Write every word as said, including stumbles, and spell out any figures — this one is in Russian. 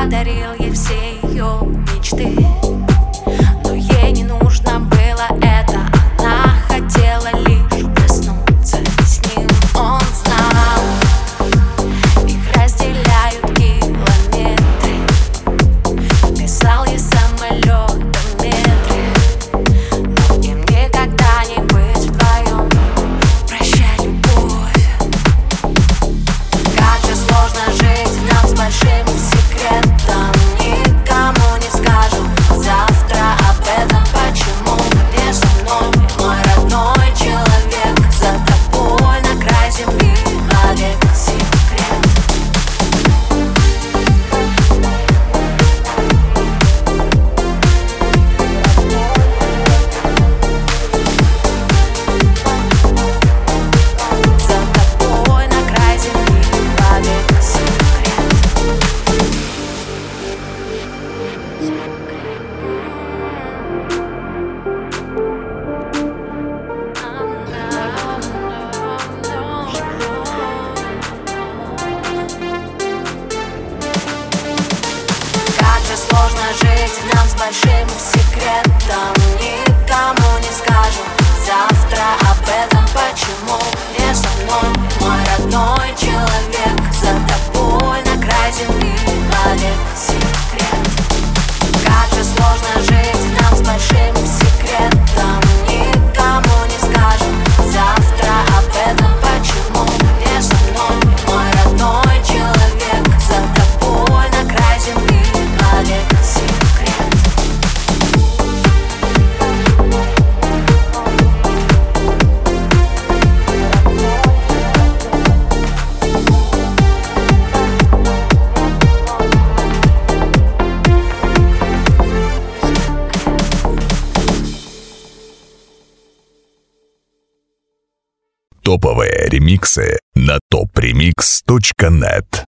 подарил ей все ее мечты. Но ей не нужно было это, она хотела лишь проснуться с ним. Он знал, их разделяют километры, писал ей самолетом метры, но им никогда не быть вдвоем. Прощай, любовь. Как же сложно жить нам с большим секретом, никому не скажу завтра об этом. Почему не со мной, мой родной человек? За тобой на край земли вовек секрет. За тобой на край земли вовек секрет. Как же сложно жить нам с большим секретом, никому не скажем завтра об этом. Почему не со мной, мой родной человек? За тобой на край земли вовек секрет. Как же сложно жить нам с большим секретом, никому не скажем завтра об этом. Почему не со мной, мой родной человек? За тобой на край земли вовек секрет. Топовые ремиксы на топ ремикс точка нет.